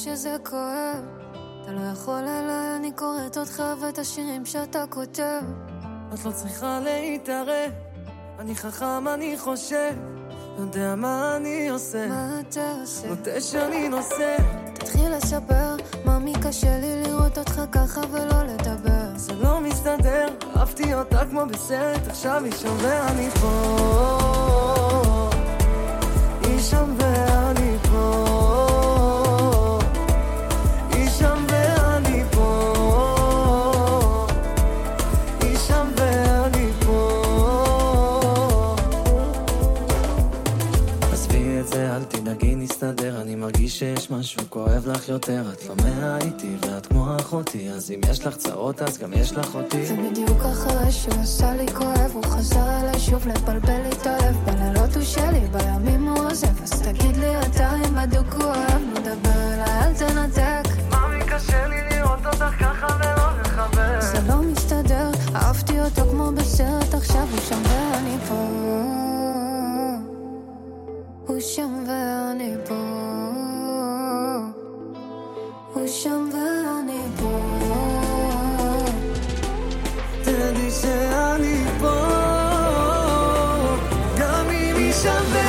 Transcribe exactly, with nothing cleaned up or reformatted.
שזה כואב, אתה לא יכול אליי, אני קוראת אותך ואת השירים שאתה כותב. את לא צריכה להתערב, אני חכם, אני חושב, יודע מה אני עושה. מה אתה עושה? נוטה שאני נושא. תתחיל לספר, ממי קשה לי לראות אותך ככה ולא לדבר. זה לא מסתדר, אהבתי אותה כמו בסרט, עכשיו היא שם ואני פה. היא שם ואני פה. היא שם ואני פה. היא שם ואני פה. עזבי את זה, אל תדאגי, נסתדר. אני מרגיש שיש משהו כואב לך יותר. את לא מהאיתי ואת כמו אחותי, אז אם יש לך צרות אז גם יש לך אותי. ובדיוק אחרי שהוא עשה לי כואב, הוא חזר אליי שוב לבלבל לי את הלב. בלילות הוא שלי, בימים הוא עוזב. אז תגיד לי אתה אם בדוק הוא אוהב, נדבר אליי, אל תנתק. ממי קשה לי לראות אותך ככה ולא לחבר. זה לא מסתדר, אהבתי אותו כמו בסרט, עכשיו הוא שם ואני פה. הוא שם ואני פה. הוא שם ואני פה. תדעי שאני פה, גם אם היא שם ואני פה.